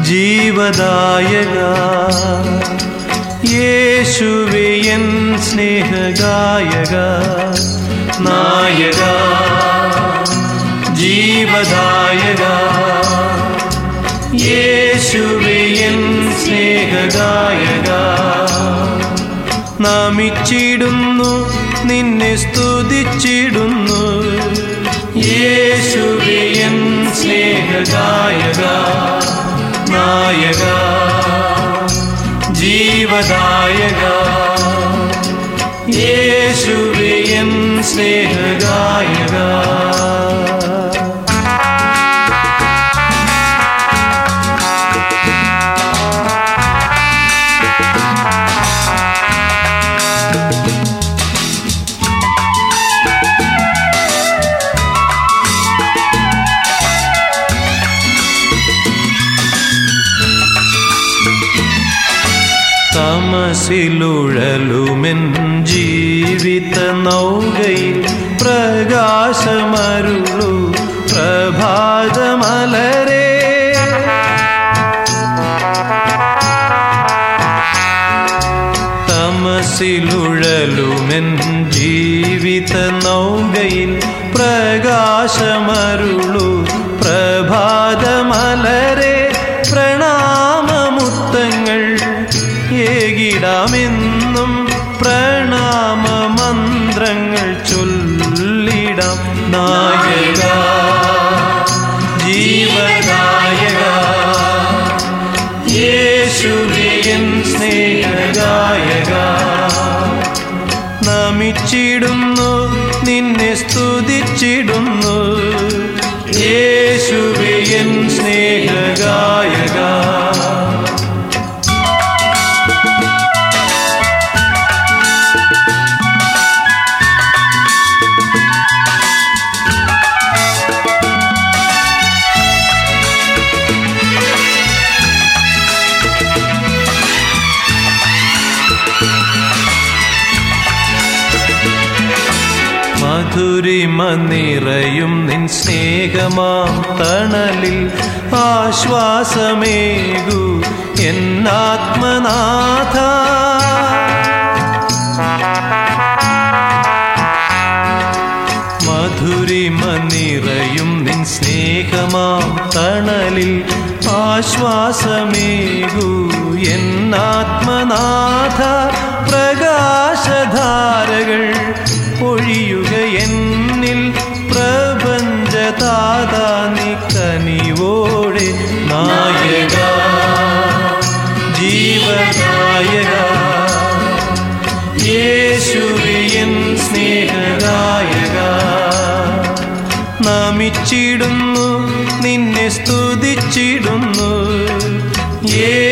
ജീവദായക യേശുവേ എൻ സ്നേഹഗായക നായക ജീവദായക യേശുവേ എൻ സ്നേഹഗായക നമിച്ചിടുന്നു നിന്നെ സ്തുതിച്ചിടുന്നു യേശുവേ എൻ സ്നേഹഗായക നായക ജീവദായക യേശുവേ എൻ സ്നേഹഗായക തമസിലുഴലുമെൻ ജീവിത നൗകയിൽ പ്രകാശമരുളു പ്രഭാതമലരേ തമസിലുഴലുമെൻ ജീവിത നൗകയിൽ പ്രകാശമരുളു പ്രഭാതമലരേ പ്രണാമമുത്തങ്ങൾ ഏകിടാമെന്നും പ്രണാമമന്ത്രങ്ങൾ ചൊല്ലിടാം നായക ജീവദായക യേശുവേ എൻ സ്നേഹഗായക നമിച്ചിടുന്നു നിന്നെ സ്തുതിച്ചിടുന്നു യേശുവേ എൻ സ്നേഹഗായക മധുരിമ നിറയും നിൻ സ്നേഹമാം തണലിൽ ആശ്വാസമേകൂ എന്നാത്മനാഥ മധുരിമ നിറയും നിൻ സ്നേഹമാം തണലിൽ ആശ്വാസമേകൂ എന്നാത്മനാഥ പ്രകാശധാരകൾ ഒഴിയുക എന്നിൽ പ്രപഞ്ചതാതാ നീ കനിവോടെ നായക ജീവദായക യേശുവേ എൻ സ്നേഹഗായക നമിച്ചിടുന്നു നിന്നെ സ്തുതിച്ചിടുന്നു